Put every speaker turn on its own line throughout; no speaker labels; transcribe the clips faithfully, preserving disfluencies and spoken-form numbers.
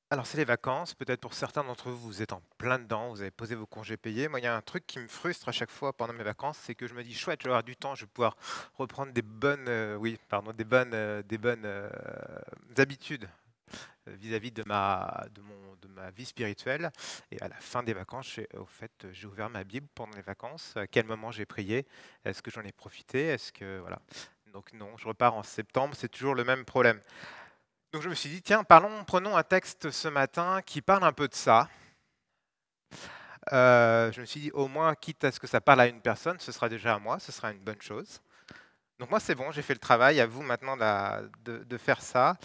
Alors, c'est les vacances. Peut-être pour certains d'entre vous, vous êtes en plein dedans, vous avez posé vos congés payés. Moi, il y a un truc qui me frustre à chaque fois pendant mes vacances, c'est que je me dis, chouette, je vais avoir du temps, je vais pouvoir reprendre des bonnes, euh, oui, pardon, des bonnes, euh, des bonnes euh, habitudes euh, vis-à-vis de ma, de mon, de ma vie spirituelle. Et à la fin des vacances, j'ai, au fait, euh, j'ai ouvert ma Bible pendant les vacances. À quel moment j'ai prié? Est-ce que j'en ai profité? Est-ce que, voilà. Donc non, je repars en septembre, c'est toujours le même problème. Donc je me suis dit, tiens, parlons, prenons un texte ce matin qui parle un peu de ça. Euh, je me suis dit, au moins, quitte à ce que ça parle à une personne, ce sera déjà à moi, ce sera une bonne chose. Donc moi, c'est bon, j'ai fait le travail, à vous maintenant la- de, de faire ça.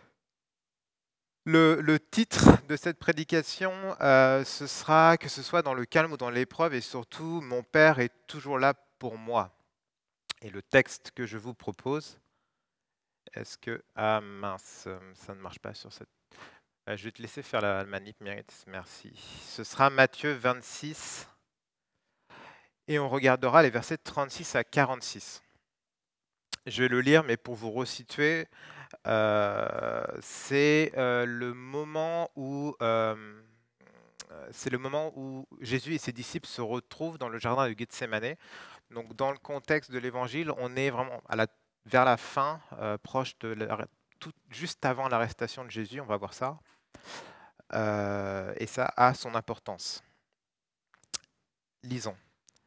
Le, le titre de cette prédication, euh, ce sera que ce soit dans le calme ou dans l'épreuve, et surtout, mon Père est toujours là pour moi. Et le texte que je vous propose, est-ce que... Ah mince, ça ne marche pas sur cette... Euh, Je vais te laisser faire la manip, Mérite, merci. Ce sera Matthieu vingt-six et on regardera les versets trente-six à quarante-six. Je vais le lire, mais pour vous resituer, euh, c'est euh, le moment où euh, c'est le moment où Jésus et ses disciples se retrouvent dans le jardin de Gethsémané. Donc, dans le contexte de l'Évangile, on est vraiment à la, vers la fin, euh, proche de la- tout, juste avant l'arrestation de Jésus. On va voir ça. Euh, et ça a son importance. Lisons.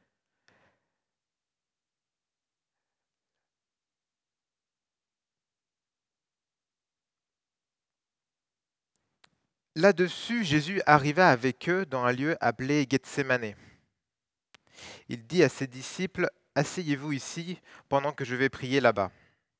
Là-dessus, Jésus arriva avec eux dans un lieu appelé Gethsémané. Il dit à ses disciples, asseyez-vous ici pendant que je vais prier là-bas.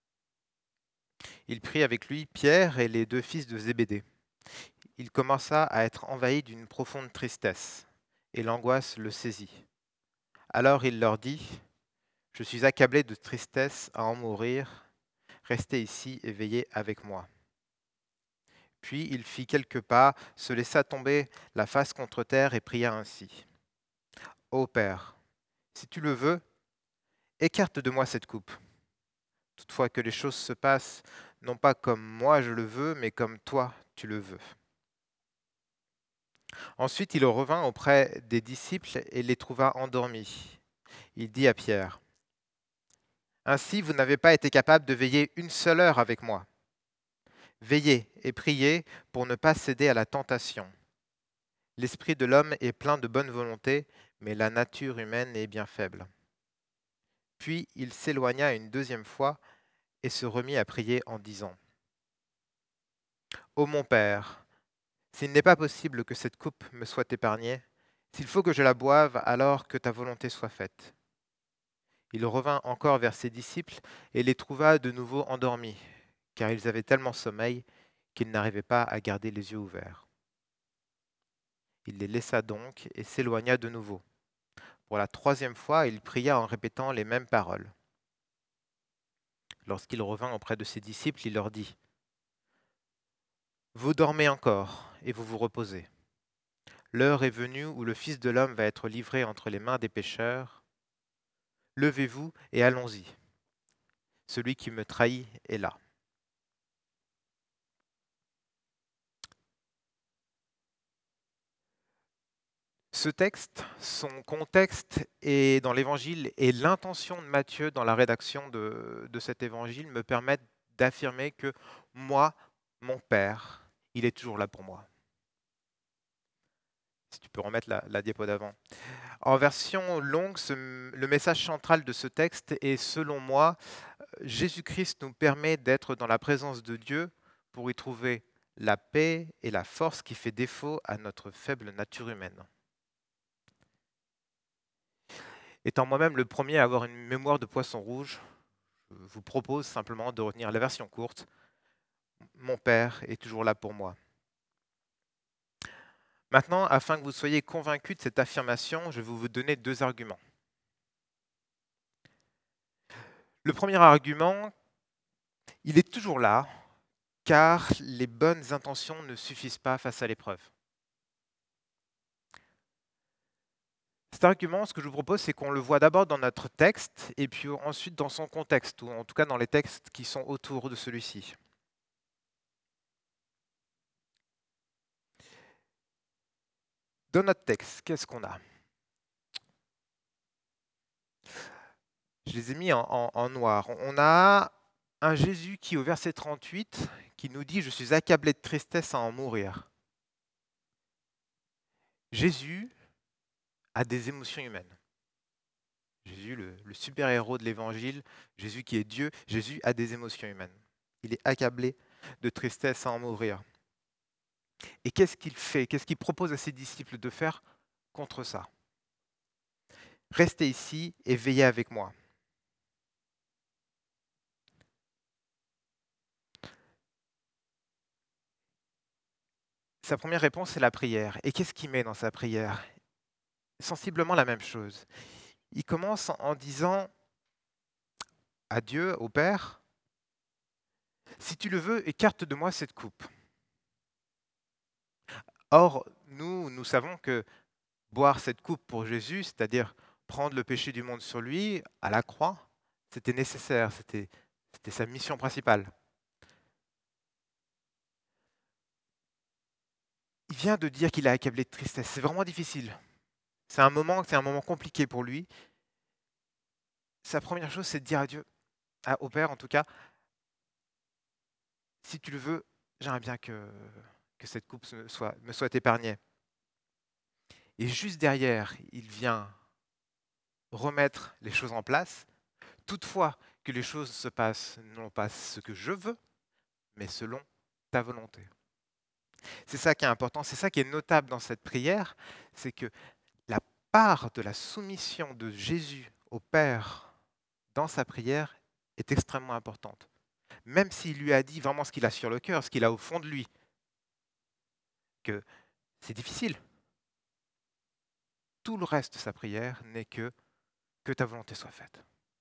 Il prit avec lui Pierre et les deux fils de Zébédée. Il commença à être envahi d'une profonde tristesse, et l'angoisse le saisit. Alors il leur dit, je suis accablé de tristesse à en mourir, restez ici et veillez avec moi. Puis il fit quelques pas, se laissa tomber la face contre terre et pria ainsi. Ô Père, si tu le veux, écarte de moi cette coupe. Toutefois que les choses se passent non pas comme moi je le veux, mais comme toi tu le veux. Ensuite il revint auprès des disciples et les trouva endormis. Il dit à Pierre, ainsi vous n'avez pas été capable de veiller une seule heure avec moi. Veillez et priez pour ne pas céder à la tentation. L'esprit de l'homme est plein de bonne volonté, mais la nature humaine est bien faible. Puis il s'éloigna une deuxième fois et se remit à prier en disant, ô mon Père, s'il n'est pas possible que cette coupe me soit épargnée, s'il faut que je la boive, alors que ta volonté soit faite. Il revint encore vers ses disciples et les trouva de nouveau endormis, car ils avaient tellement sommeil qu'ils n'arrivaient pas à garder les yeux ouverts. Il les laissa donc et s'éloigna de nouveau. Pour la troisième fois, il pria en répétant les mêmes paroles. Lorsqu'il revint auprès de ses disciples, il leur dit, vous dormez encore et vous vous reposez. L'heure est venue où le Fils de l'homme va être livré entre les mains des pécheurs. Levez-vous et allons-y. Celui qui me trahit est là. Ce texte, son contexte est dans l'évangile et l'intention de Matthieu dans la rédaction de, de cet évangile me permettent d'affirmer que moi, mon Père, il est toujours là pour moi. Si tu peux remettre la, la diapo d'avant. En version longue, ce- le message central de ce texte est, selon moi, Jésus-Christ nous permet d'être dans la présence de Dieu pour y trouver la paix et la force qui fait défaut à notre faible nature humaine. Étant moi-même le premier à avoir une mémoire de poisson rouge, je vous propose simplement de retenir la version courte. Mon Père est toujours là pour moi. Maintenant, afin que vous soyez convaincus de cette affirmation, je vais vous donner deux arguments. Le premier argument, il est toujours là, car les bonnes intentions ne suffisent pas face à l'épreuve. Cet argument, ce que je vous propose, c'est qu'on le voit d'abord dans notre texte et puis ensuite dans son contexte, ou en tout cas dans les textes qui sont autour de celui-ci. Dans notre texte, qu'est-ce qu'on a? Je les ai mis en, en- en noir. On a un Jésus qui, au verset trente-huit, qui nous dit « Je suis accablé de tristesse à en mourir ». Jésus a des émotions humaines. Jésus, le, le super-héros de l'Évangile, Jésus qui est Dieu, Jésus a des émotions humaines. Il est accablé de tristesse à en mourir. Et qu'est-ce qu'il fait? Qu'est-ce qu'il propose à ses disciples de faire contre ça? Restez ici et veillez avec moi. Sa première réponse, c'est la prière. Et qu'est-ce qu'il met dans sa prière? Sensiblement la même chose. Il commence en disant à Dieu, au Père, si tu le veux, écarte de moi cette coupe. Or, nous, nous savons que boire cette coupe pour Jésus, c'est-à-dire prendre le péché du monde sur lui, à la croix, c'était nécessaire, c'était, c'était sa mission principale. Il vient de dire qu'il est accablé de tristesse. C'est vraiment difficile. C'est un moment, c'est un moment compliqué pour lui. Sa première chose, c'est de dire à Dieu, à- au Père en tout cas, si tu le veux, j'aimerais bien que, que cette coupe me soit, me soit épargnée. Et juste derrière, il vient remettre les choses en place. Toutefois, que les choses se passent non pas ce que je veux, mais selon ta volonté. C'est ça qui est important, c'est ça qui est notable dans cette prière, c'est que la part de la soumission de Jésus au Père dans sa prière est extrêmement importante. Même s'il lui a dit vraiment ce qu'il a sur le cœur, ce qu'il a au fond de lui, que c'est difficile. Tout le reste de sa prière n'est que que ta volonté soit faite.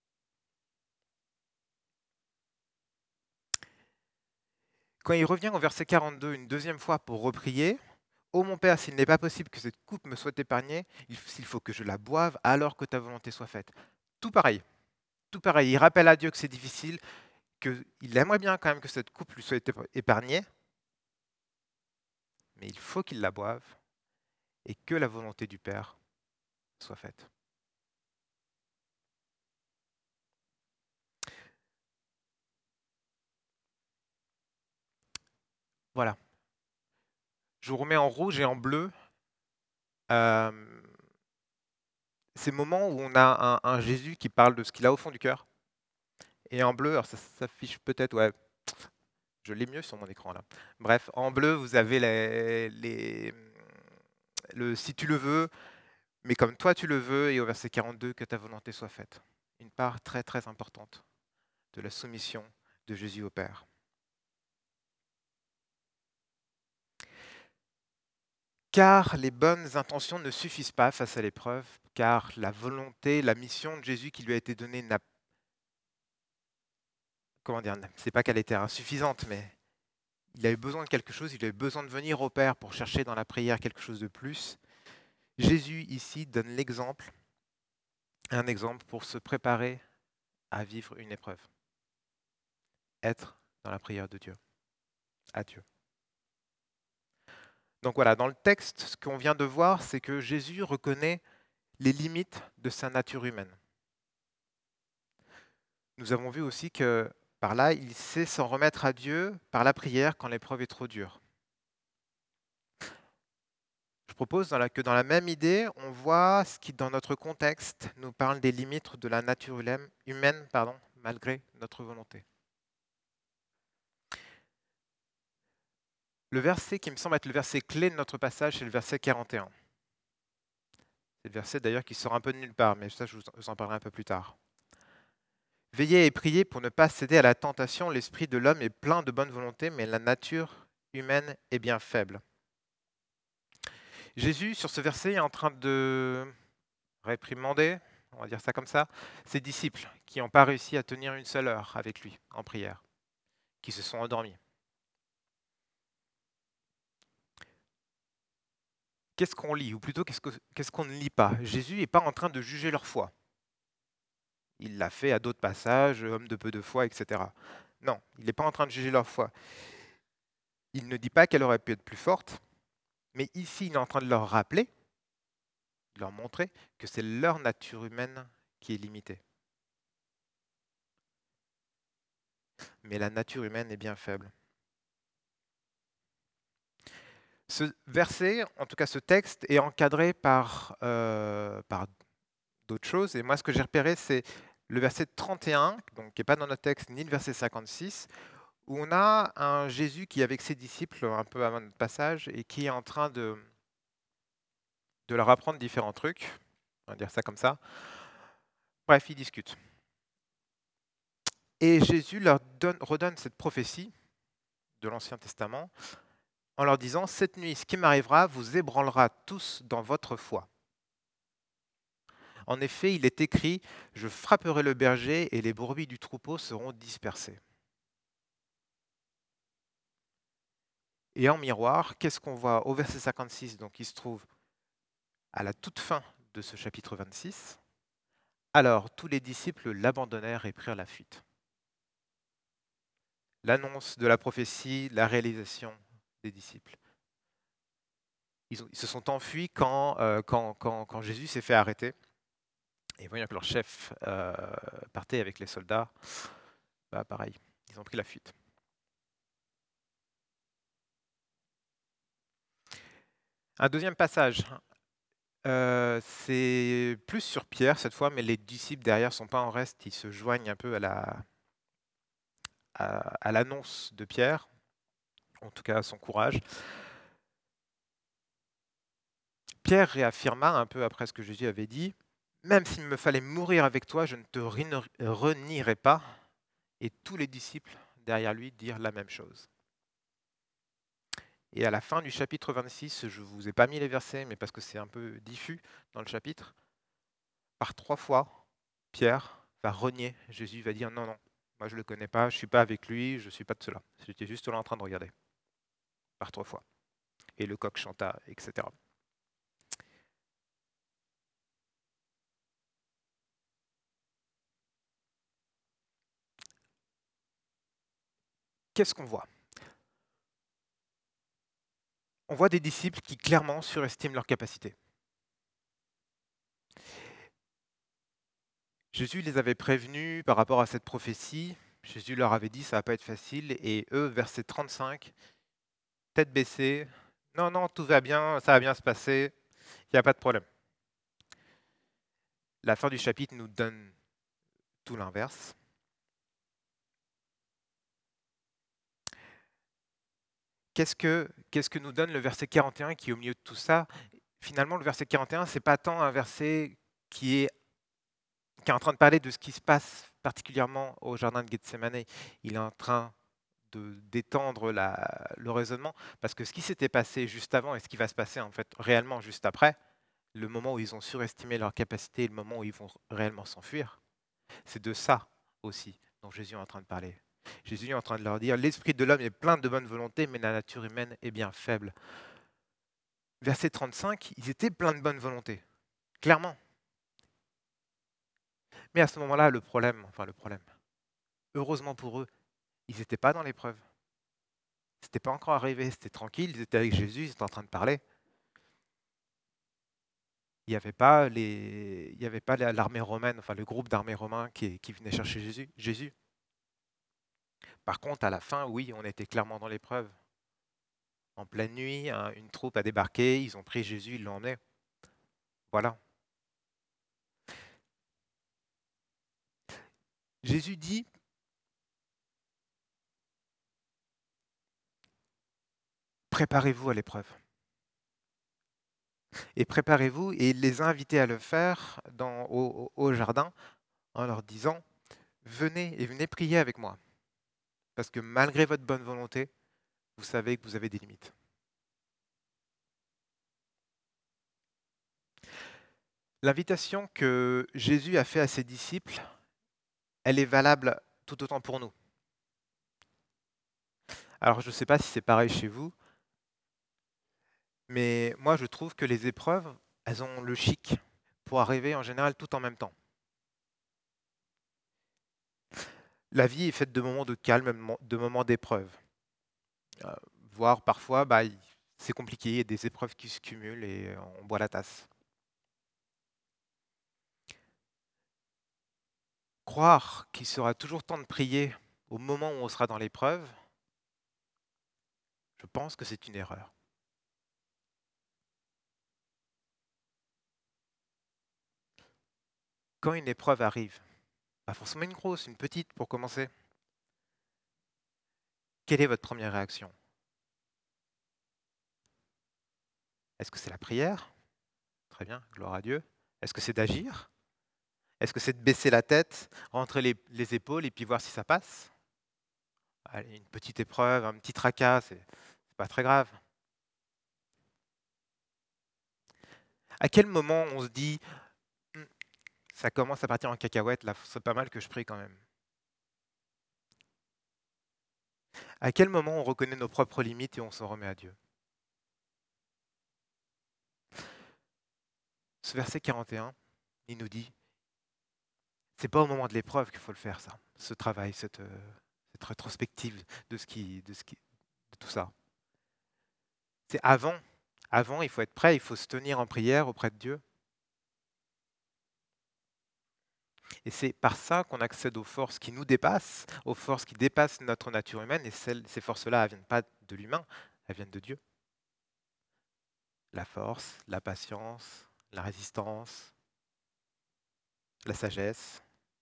Quand il revient au verset quarante-deux une deuxième fois pour reprier, ô mon Père, s'il n'est pas possible que cette coupe me soit épargnée, il- s'il faut que je la boive alors que ta volonté soit faite. Tout pareil, tout pareil. Il rappelle à Dieu que c'est difficile, qu'il aimerait bien quand même que cette coupe lui soit épa- épargnée, mais il faut qu'il la boive et que la volonté du Père soit faite. Voilà. Je vous remets en rouge et en bleu euh, ces moments où on a un, un Jésus qui parle de ce qu'il a au fond du cœur. Et en bleu, alors ça s'affiche peut-être, ouais, je l'ai mieux sur mon écran là. Bref, en bleu, vous avez les, les- le si tu le veux, mais comme toi tu le veux, et au verset quarante-deux, que ta volonté soit faite. Une part très très importante de la soumission de Jésus au Père. Car les bonnes intentions ne suffisent pas face à l'épreuve, car la volonté, la mission de Jésus qui lui a été donnée n'a, comment dire, c'est pas qu'elle était insuffisante, mais il a eu besoin de quelque chose, il a eu besoin de venir au Père pour chercher dans la prière quelque chose de plus. Jésus ici donne l'exemple, un exemple pour se préparer à vivre une épreuve. Être dans la prière de Dieu, à Dieu. Donc voilà, dans le texte, ce qu'on vient de voir, c'est que Jésus reconnaît les limites de sa nature humaine. Nous avons vu aussi que par là, il sait s'en remettre à Dieu par la prière quand l'épreuve est trop dure. Je propose dans la- que dans la même idée, on voit ce qui, dans notre contexte, nous parle des limites de la nature humaine, humaine, pardon, malgré notre volonté. Le verset qui me semble être le verset clé de notre passage, c'est le verset quarante et un. C'est le verset d'ailleurs qui sort un peu de nulle part, mais ça je vous en parlerai un peu plus tard. Veillez et priez pour ne pas céder à la tentation, l'esprit de l'homme est plein de bonne volonté, mais la nature humaine est bien faible. Jésus, sur ce verset, est en train de réprimander, on va dire ça comme ça, ses disciples qui n'ont pas réussi à tenir une seule heure avec lui en prière, qui se sont endormis. Qu'est-ce qu'on lit, ou plutôt qu'est-ce, que- qu'est-ce qu'on ne lit pas? Jésus n'est pas en train de juger leur foi. Il l'a fait à d'autres passages, homme de peu de foi, et cetera. Non, il n'est pas en train de juger leur foi. Il ne dit pas qu'elle aurait pu être plus forte, mais ici, il est en train de leur rappeler de leur montrer que c'est leur nature humaine qui est limitée. Mais la nature humaine est bien faible. Ce verset, en tout cas ce texte, est encadré par, euh, par d'autres choses. Et moi, ce que j'ai repéré, c'est le verset trente et un, donc, qui n'est pas dans notre texte, ni le verset cinquante-six, où on a un Jésus qui est avec ses disciples un peu avant notre passage et qui est en train de, de leur apprendre différents trucs. On va dire ça comme ça. Bref, ils discutent. Et Jésus leur donne, redonne cette prophétie de l'Ancien Testament en leur disant « Cette nuit, ce qui m'arrivera vous ébranlera tous dans votre foi. En effet, il est écrit « Je frapperai le berger et les brebis du troupeau seront dispersées. » Et en miroir, qu'est-ce qu'on voit au verset cinquante-six, donc il se trouve à la toute fin de ce chapitre vingt-six. Alors tous les disciples l'abandonnèrent et prirent la fuite. L'annonce de la prophétie, la réalisation des disciples. Ils, ont- ils se sont enfuis quand, euh, quand, quand- quand Jésus s'est fait arrêter. Et voyant que leur chef euh, partait avec les soldats, bah pareil, ils ont pris la fuite. Un deuxième passage, euh, c'est plus sur Pierre cette fois, mais les disciples derrière sont pas en reste, ils se joignent un peu à la, à, à l'annonce de Pierre, en tout cas à son courage. Pierre réaffirma un peu après ce que Jésus avait dit, « Même s'il me fallait mourir avec toi, je ne te renierai pas. » Et tous les disciples derrière lui dirent la même chose. Et à la fin du chapitre vingt-six, je ne vous ai pas mis les versets, mais parce que c'est un peu diffus dans le chapitre, par trois fois, Pierre va renier. Jésus va dire, « Non, non, moi je ne le connais pas, je ne suis pas avec lui, je ne suis pas de cela. J'étais juste là en train de regarder. » Par trois fois. Et le coq chanta, et cetera. Qu'est-ce qu'on voit? On voit des disciples qui clairement surestiment leurs capacités. Jésus les avait prévenus par rapport à cette prophétie. Jésus leur avait dit ça va pas être facile. Et eux, verset trente-cinq, tête baissée, non, non, tout va bien, ça va bien se passer, il n'y a pas de problème. La fin du chapitre nous donne tout l'inverse. Qu'est-ce que, qu'est-ce que nous donne le verset quarante et un qui est au milieu de tout ça? Finalement, le verset quarante et un, ce n'est pas tant un verset qui est, qui est en train de parler de ce qui se passe particulièrement au jardin de Gethsemane. Il est en train de, d'étendre la, le raisonnement, parce que ce qui s'était passé juste avant et ce qui va se passer en fait réellement juste après, le moment où ils ont surestimé leur capacité et le moment où ils vont réellement s'enfuir, c'est de ça aussi dont Jésus est en train de parler. Jésus est en train de leur dire, l'esprit de l'homme est plein de bonne volonté, mais la nature humaine est bien faible. Verset trente-cinq, ils étaient pleins de bonne volonté, clairement. Mais à ce moment-là, le problème, enfin le problème, heureusement pour eux, ils n'étaient pas dans l'épreuve. C'était pas encore arrivé, c'était tranquille, ils étaient avec Jésus, ils étaient en train de parler. Il n'y avait pas les, il y avait pas la- l'armée romaine, enfin le groupe d'armées romains qui, qui venait chercher Jésus. Jésus. Par contre, à la fin, oui, on était clairement dans l'épreuve. En pleine nuit, un- une troupe a débarqué, ils ont pris Jésus, ils l'ont emmené. Voilà. Jésus dit, préparez-vous à l'épreuve. Et préparez-vous, et il les a invités à le faire dans, au, au- au jardin en leur disant, venez et venez prier avec moi. Parce que malgré votre bonne volonté, vous savez que vous avez des limites. L'invitation que Jésus a faite à ses disciples, elle est valable tout autant pour nous. Alors je ne sais pas si c'est pareil chez vous, mais moi je trouve que les épreuves, elles ont le chic pour arriver en général tout en même temps. La vie est faite de moments de calme, de moments d'épreuve. Euh, voire parfois, bah, il- c'est compliqué, il y a des épreuves qui se cumulent et on boit la tasse. Croire qu'il sera toujours temps de prier au moment où on sera dans l'épreuve, je pense que c'est une erreur. Quand une épreuve arrive, pas forcément une grosse, une petite pour commencer, quelle est votre première réaction? Est-ce que c'est la prière? Très bien, gloire à Dieu. Est-ce que c'est d'agir? Est-ce que c'est de baisser la tête, rentrer les, les épaules et puis voir si ça passe? Allez, une petite épreuve, un petit tracas, c'est c'est pas très grave. À quel moment on se dit, Hum, ça commence à partir en cacahuète, là, c'est pas mal que je prie quand même? À quel moment on reconnaît nos propres limites et on s'en remet à Dieu? Ce verset quarante et un, il nous dit, c'est pas au moment de l'épreuve qu'il faut le faire, ça, ce travail, cette, euh, cette rétrospective de ce qui, de ce qui, de tout ça. C'est avant. Avant, il faut être prêt, il faut se tenir en prière auprès de Dieu. Et c'est par ça qu'on accède aux forces qui nous dépassent, aux forces qui dépassent notre nature humaine. Et celles- ces forces-là, elles ne viennent pas de l'humain, elles viennent de Dieu. La force, la patience, la résistance, la sagesse.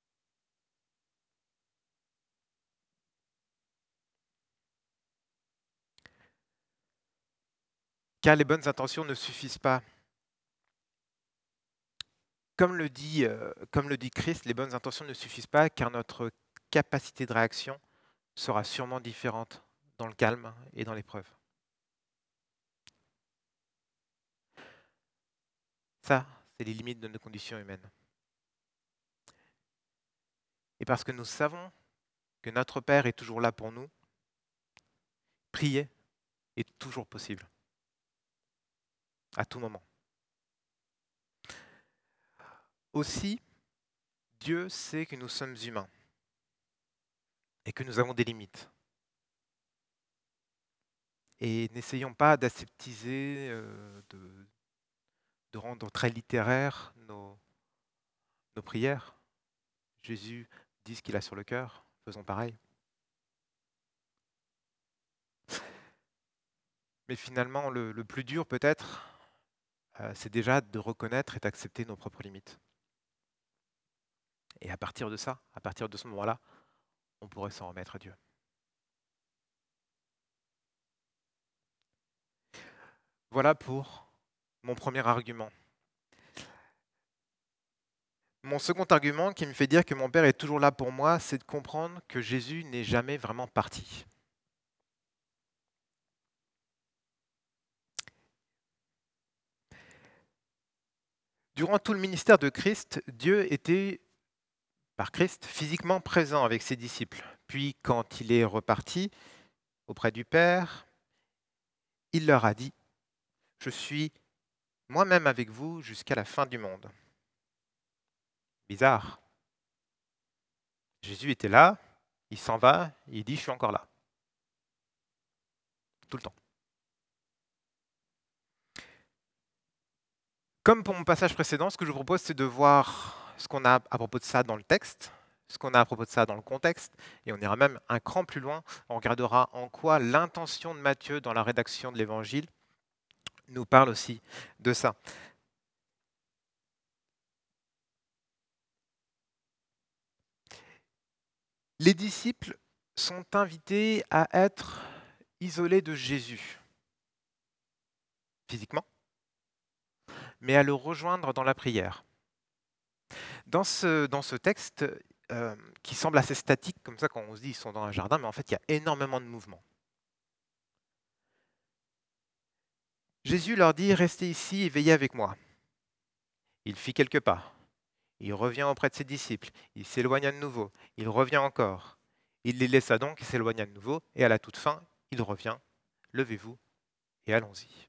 Car les bonnes intentions ne suffisent pas. Comme le dit, euh, comme le dit Christ, les bonnes intentions ne suffisent pas car notre capacité de réaction sera sûrement différente dans le calme et dans l'épreuve. Ça, c'est les limites de nos conditions humaines. Et parce que nous savons que notre Père est toujours là pour nous, prier est toujours possible, à tout moment. Aussi, Dieu sait que nous sommes humains et que nous avons des limites. Et n'essayons pas d'aseptiser, euh, de, de rendre très littéraires nos, nos prières. Jésus dit ce qu'il a sur le cœur, faisons pareil. Mais finalement, le, le plus dur peut-être, euh, c'est déjà de reconnaître et d'accepter nos propres limites. Et à partir de ça, à partir de ce moment-là, on pourrait s'en remettre à Dieu. Voilà pour mon premier argument. Mon second argument qui me fait dire que mon Père est toujours là pour moi, c'est de comprendre que Jésus n'est jamais vraiment parti. Durant tout le ministère de Christ, Dieu était, par Christ, physiquement présent avec ses disciples. Puis, quand il est reparti auprès du Père, il leur a dit, je suis moi-même avec vous jusqu'à la fin du monde. Bizarre. Jésus était là, il s'en va, et il dit, je suis encore là. Tout le temps. Comme pour mon passage précédent, ce que je vous propose, c'est de voir ce qu'on a à propos de ça dans le texte, ce qu'on a à propos de ça dans le contexte, et on ira même un cran plus loin, on regardera en quoi l'intention de Matthieu dans la rédaction de l'Évangile nous parle aussi de ça. Les disciples sont invités à être isolés de Jésus, physiquement, mais à le rejoindre dans la prière. Dans ce, dans ce texte, euh, qui semble assez statique, comme ça quand on se dit ils sont dans un jardin, mais en fait il y a énormément de mouvements. Jésus leur dit, restez ici et veillez avec moi. Il fit quelques pas. Il revient auprès de ses disciples. Il s'éloigna de nouveau. Il revient encore. Il les laissa donc et s'éloigna de nouveau. Et à la toute fin, il revient. Levez-vous et allons-y.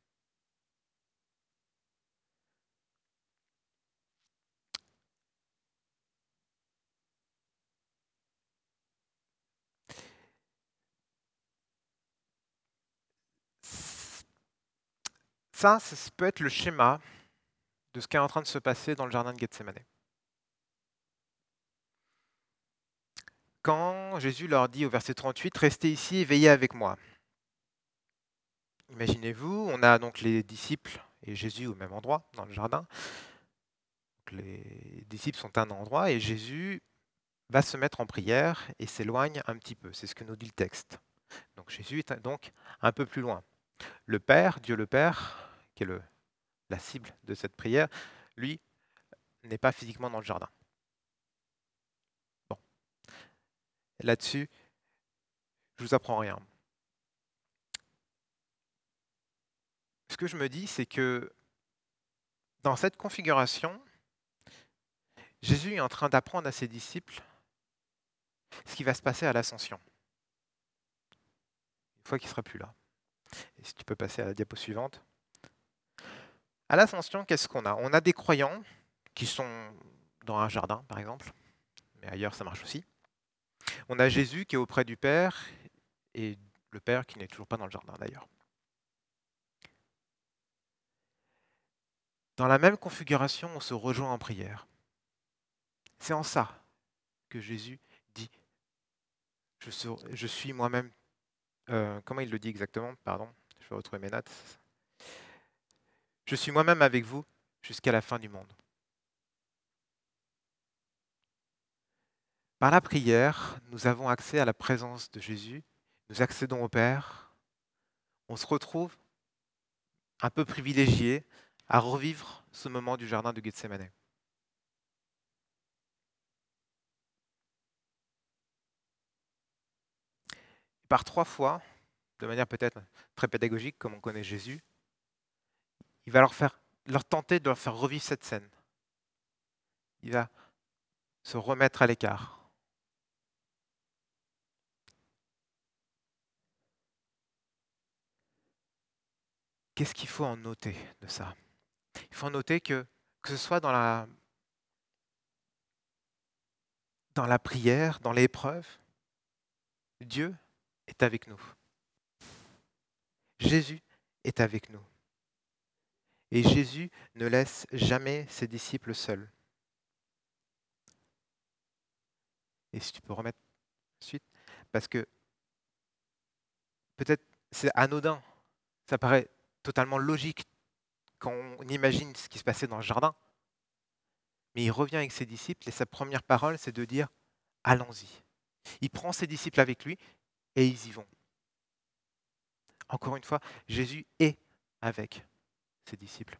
Ça, ça peut être le schéma de ce qui est en train de se passer dans le jardin de Gethsemane. quand Jésus leur dit au verset trente-huit, « Restez ici et veillez avec moi ». Imaginez-vous, on a donc les disciples et Jésus au même endroit, dans le jardin. Donc les disciples sont à un endroit et Jésus va se mettre en prière et s'éloigne un petit peu. C'est ce que nous dit le texte. Donc Jésus est donc un peu plus loin. Le Père, Dieu le Père, qui est le, la cible de cette prière, lui, n'est pas physiquement dans le jardin. Bon, là-dessus, je vous apprends rien. Ce que je me dis, c'est que dans cette configuration, Jésus est en train d'apprendre à ses disciples ce qui va se passer à l'ascension, une fois qu'il ne sera plus là. Et si tu peux passer à la diapo suivante. À l'ascension, qu'est-ce qu'on a? On a des croyants qui sont dans un jardin, par exemple, mais ailleurs ça marche aussi. On a Jésus qui est auprès du Père, et le Père qui n'est toujours pas dans le jardin d'ailleurs. Dans la même configuration, on se rejoint en prière. C'est en ça que Jésus dit, je, sur, je suis moi-même, euh, comment il le dit exactement? Pardon, je vais retrouver mes notes. Je suis moi-même avec vous jusqu'à la fin du monde. Par la prière, nous avons accès à la présence de Jésus, nous accédons au Père, on se retrouve un peu privilégié à revivre ce moment du jardin de Gethsémane. Par trois fois, de manière peut-être très pédagogique, comme on connaît Jésus, il va leur, faire, leur tenter de leur faire revivre cette scène. Il va se remettre à l'écart. Qu'est-ce qu'il faut en noter de ça? Il faut en noter que, que ce soit dans la, dans la prière, dans l'épreuve, Dieu est avec nous. Jésus est avec nous. Et Jésus ne laisse jamais ses disciples seuls. Et si tu peux remettre suite, parce que peut-être c'est anodin, ça paraît totalement logique quand on imagine ce qui se passait dans le jardin, mais il revient avec ses disciples et sa première parole, c'est de dire « allons-y ». Il prend ses disciples avec lui et ils y vont. Encore une fois, Jésus est avec ses disciples.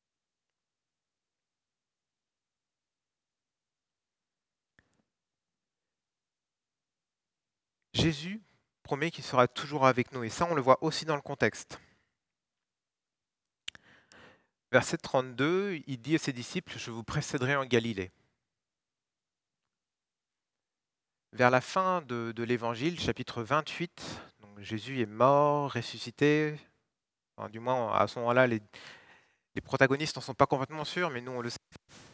Jésus promet qu'il sera toujours avec nous et ça, on le voit aussi dans le contexte. Verset trente-deux, il dit à ses disciples, « Je vous précéderai en Galilée ». Vers la fin de, de l'évangile, chapitre vingt-huit, donc Jésus est mort, ressuscité. Enfin, du moins, à ce moment-là, les, les protagonistes n'en sont pas complètement sûrs, mais nous, on le sait.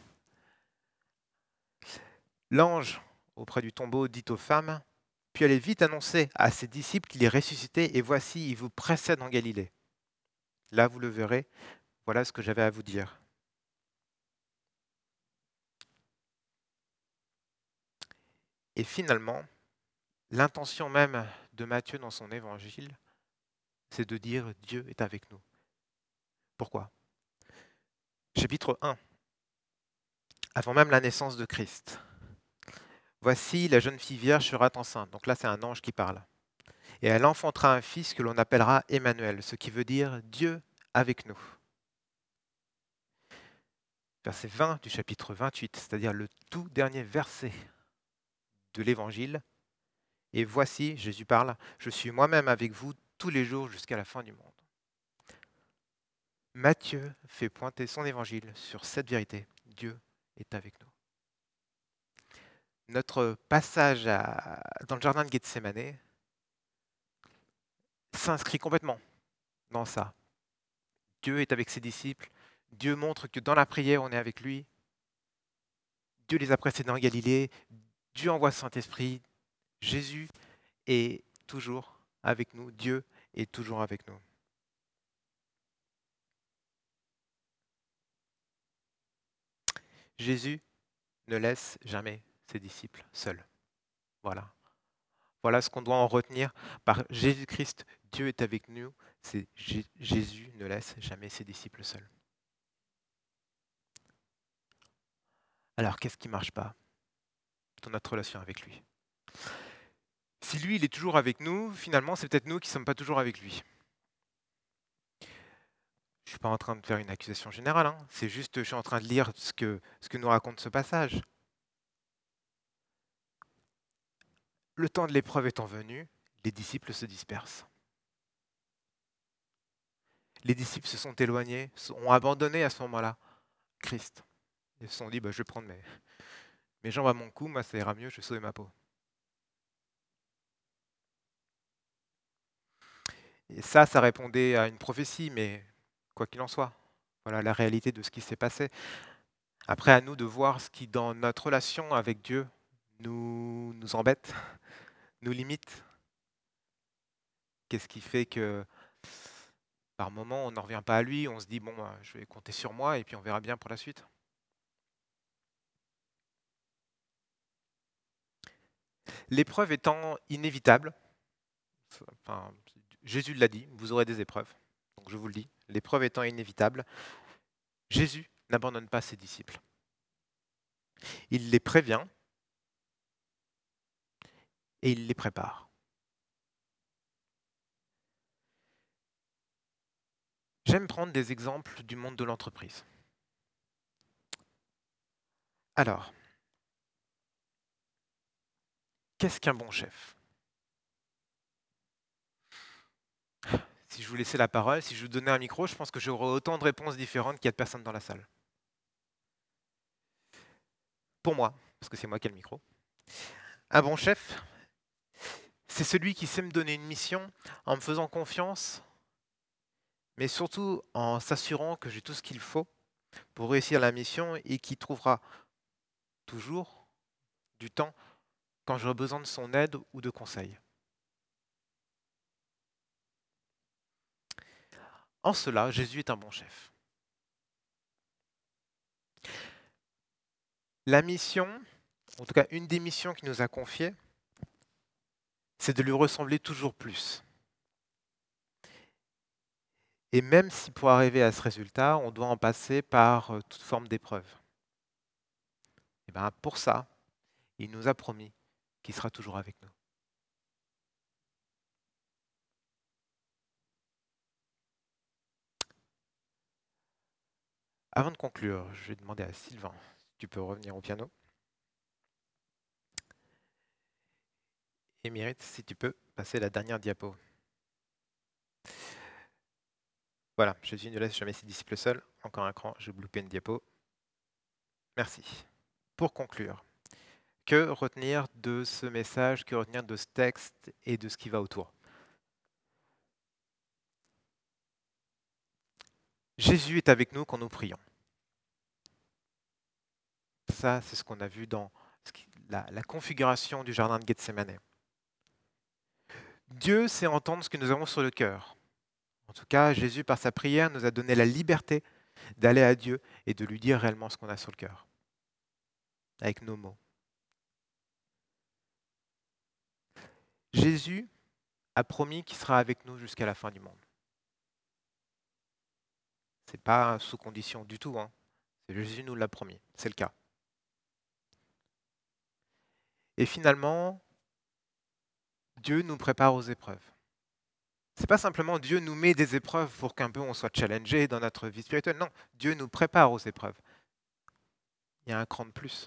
L'ange, auprès du tombeau, dit aux femmes, « Puis allez vite annoncer à ses disciples qu'il est ressuscité, et voici, il vous précède en Galilée. Là, vous le verrez. Voilà ce que j'avais à vous dire. » Et finalement, l'intention même de Matthieu dans son évangile, c'est de dire « Dieu est avec nous ». Pourquoi? Chapitre un. Avant même la naissance de Christ. Voici, la jeune fille vierge sera enceinte. Donc là, c'est un ange qui parle. Et elle enfantera un fils que l'on appellera Emmanuel, ce qui veut dire Dieu avec nous. Verset vingt du chapitre vingt-huit, c'est-à-dire le tout dernier verset de l'évangile. Et voici, Jésus parle, je suis moi-même avec vous tous les jours jusqu'à la fin du monde. Matthieu fait pointer son évangile sur cette vérité. Dieu est avec nous. Notre passage à- dans le jardin de Gethsémane s'inscrit complètement dans ça. Dieu est avec ses disciples. Dieu montre que dans la prière, on est avec lui. Dieu les a précédés en Galilée. Dieu envoie le Saint-Esprit. Jésus est toujours avec nous. Dieu est toujours avec nous. Jésus ne laisse jamais ses disciples seuls. Voilà. Voilà ce qu'on doit en retenir. Par Jésus-Christ, Dieu est avec nous. C'est Jé- Jésus ne laisse jamais ses disciples seuls. Alors, qu'est-ce qui ne marche pas dans notre relation avec lui? Si lui, il est toujours avec nous, finalement, c'est peut-être nous qui ne sommes pas toujours avec lui. Je ne suis pas en train de faire une accusation générale, hein. C'est juste, je suis en train de lire ce que, ce que nous raconte ce passage. Le temps de l'épreuve étant venu, les disciples se dispersent. Les disciples se sont éloignés, ont abandonné à ce moment-là Christ. Ils se sont dit, bah, je vais prendre mes, mes jambes à mon cou, moi ça ira mieux, je vais sauver ma peau. Et ça, ça répondait à une prophétie, mais quoi qu'il en soit, voilà la réalité de ce qui s'est passé. Après, à nous de voir ce qui, dans notre relation avec Dieu, nous, nous embête, nous limite. Qu'est-ce qui fait que, par moment, on n'en revient pas à lui, on se dit, bon, bah, je vais compter sur moi, et puis on verra bien pour la suite. L'épreuve étant inévitable, enfin, Jésus l'a dit, vous aurez des épreuves. Donc je vous le dis, l'épreuve étant inévitable, Jésus n'abandonne pas ses disciples. Il les prévient et il les prépare. J'aime prendre des exemples du monde de l'entreprise. Alors, qu'est-ce qu'un bon chef? Si je vous laissais la parole, si je vous donnais un micro, je pense que j'aurais autant de réponses différentes qu'il y a de personnes dans la salle. Pour moi, parce que c'est moi qui ai le micro, un bon chef, c'est celui qui sait me donner une mission en me faisant confiance, mais surtout en s'assurant que j'ai tout ce qu'il faut pour réussir la mission et qui trouvera toujours du temps quand j'aurai besoin de son aide ou de conseils. En cela, Jésus est un bon chef. La mission, en tout cas une des missions qu'il nous a confiées, c'est de lui ressembler toujours plus. Et même si pour arriver à ce résultat, on doit en passer par euh, toute forme d'épreuve. Et bien pour ça, il nous a promis qu'il sera toujours avec nous. Avant de conclure, je vais demander à Sylvain si tu peux revenir au piano. Et Mérite, si tu peux passer la dernière diapo. Voilà, Jésus ne laisse jamais ses disciples seuls. Encore un cran, j'ai loupé une diapo. Merci. Pour conclure, que retenir de ce message, que retenir de ce texte et de ce qui va autour? Jésus est avec nous quand nous prions. Ça, c'est ce qu'on a vu dans la, la configuration du jardin de Gethsémane. Dieu sait entendre ce que nous avons sur le cœur. En tout cas, Jésus, par sa prière, nous a donné la liberté d'aller à Dieu et de lui dire réellement ce qu'on a sur le cœur, avec nos mots. Jésus a promis qu'il sera avec nous jusqu'à la fin du monde. Ce n'est pas sous condition du tout. Hein. Jésus nous l'a promis, c'est le cas. Et finalement, Dieu nous prépare aux épreuves. C'est pas simplement Dieu nous met des épreuves pour qu'un peu on soit challengé dans notre vie spirituelle. Non, Dieu nous prépare aux épreuves. Il y a un cran de plus.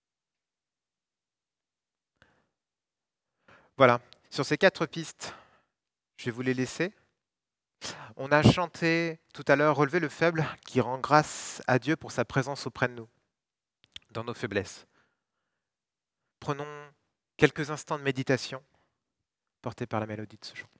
Voilà. Sur ces quatre pistes, je vais vous les laisser. On a chanté tout à l'heure Relever le faible qui rend grâce à Dieu pour sa présence auprès de nous, dans nos faiblesses. Prenons quelques instants de méditation portés par la mélodie de ce chant.